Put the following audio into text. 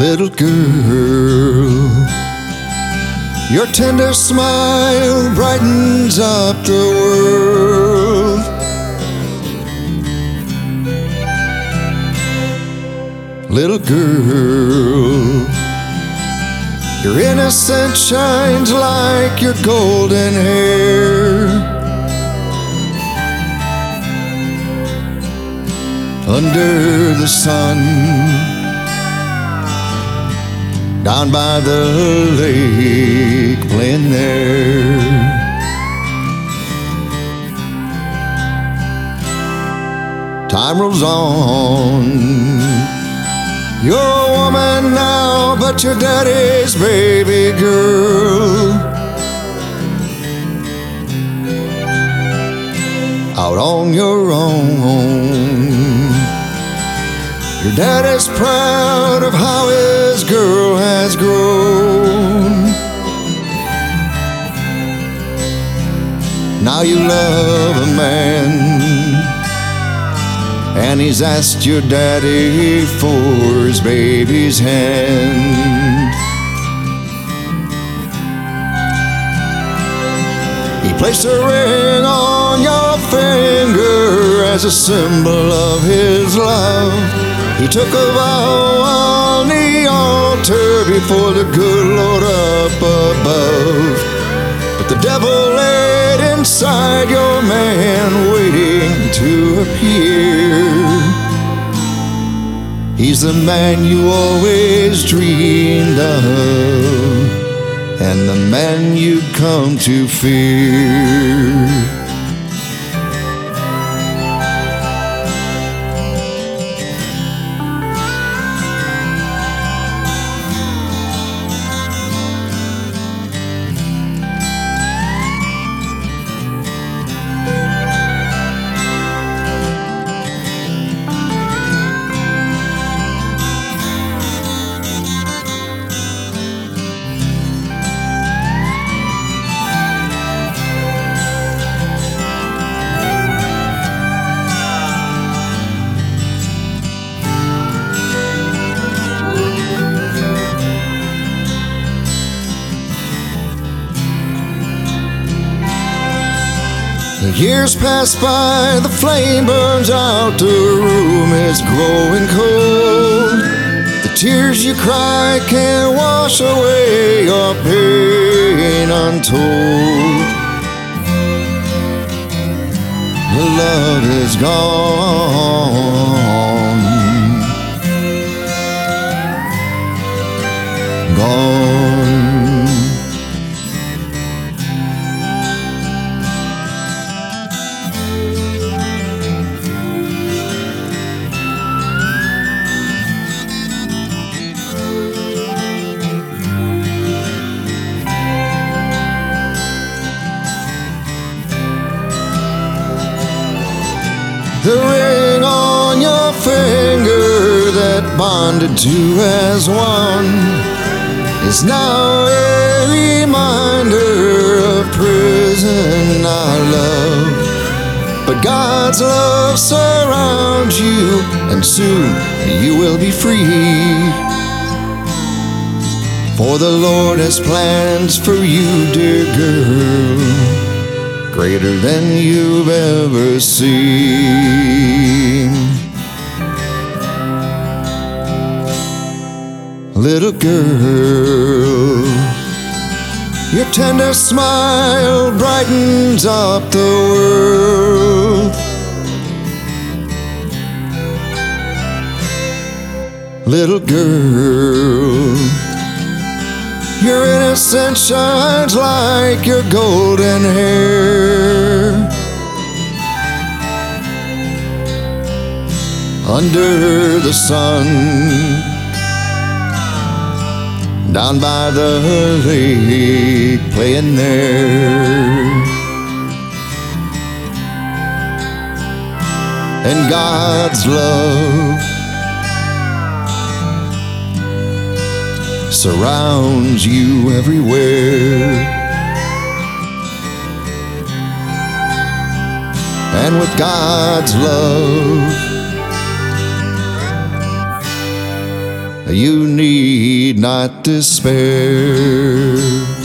Little girl, your tender smile brightens up the world. Little girl, your innocence shines like your golden hair. Under the sun, down by the lake, playing there. Time rolls on. You're a woman now, but your daddy's baby girl. Out on your own. Your daddy's proud of how his girl has grown. Now you love a man, and he's asked your daddy for his baby's hand. He placed a ring on your finger as a symbol of his love. He took a vow on the altar before the good Lord up above. But the devil laid inside your man, waiting to appear. He's the man you always dreamed of, and the man you'd come to fear. The years pass by, the flame burns out, the room is growing cold. The tears you cry can't wash away your pain untold. The love is gone, gone. The ring on your finger that bonded two as one is now a reminder of prison our love. But God's love surrounds you, and soon you will be free. For the Lord has plans for you, dear girl, greater than you've ever seen. Little girl, your tender smile brightens up the world. Little girl, your innocence shines like your golden hair. Under the sun, down by the lake, playing there. And God's love surrounds you everywhere. And with God's love, you need not despair.